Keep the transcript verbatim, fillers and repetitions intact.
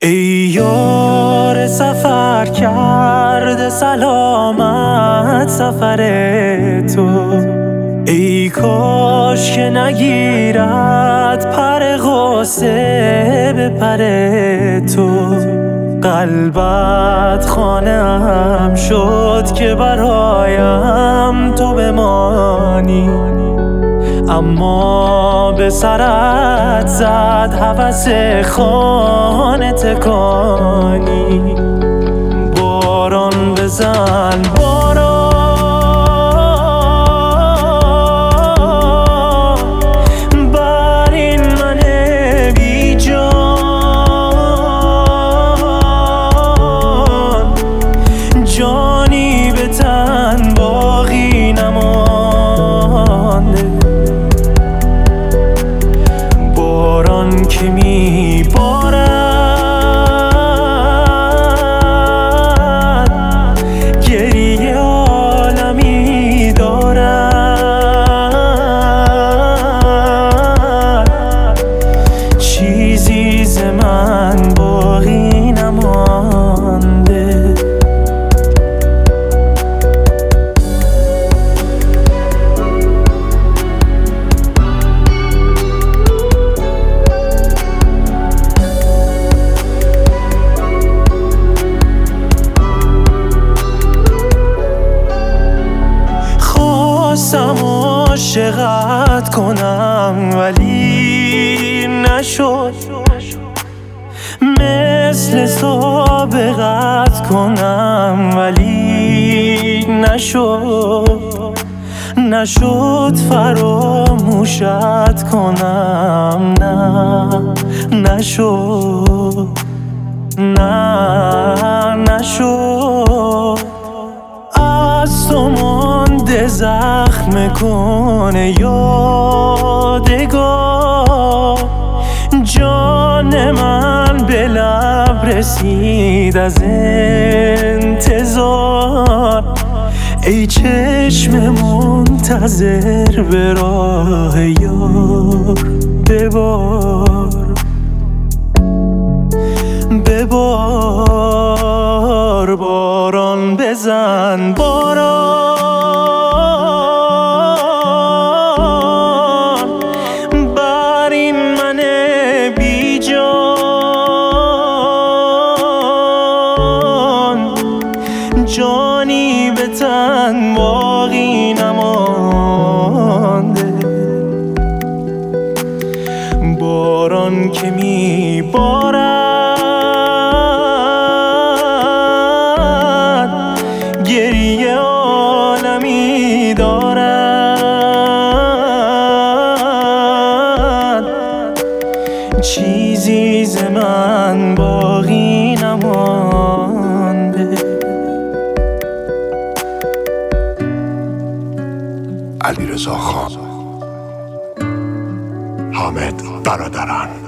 ای یار سفر کرده سلامت سفر تو، ای کاش که نگیرد پر غصه به پر تو. قلبت خانه‌ام شد که برایم تو بمانی، اما به سرت زد هوس خانه تکانی. باران بزن باران، بر این من بی جان، جانی به تن باقی نمانده. باران که می بارد، گریه عالمی دارد، چیزی ز من باقی نمانده. خواستم عاشقت کنم ولی نشد، مثل سابقت کنم ولی نشد. نشد فراموشت کنم، نه نشد، نه نشد. از تو مانده زخم کنه یادگار، جان من به لب رسید از انتظار. ای چشم منتظر به راه یار، ببار ببار. باران بزن باران، بر این من بی جان، جانی به تن باقی نمانده. باران که می بارد، گریه عالمی دارد، چیزی ز من باقی نمانده. علیرضا خان، حامد برادران.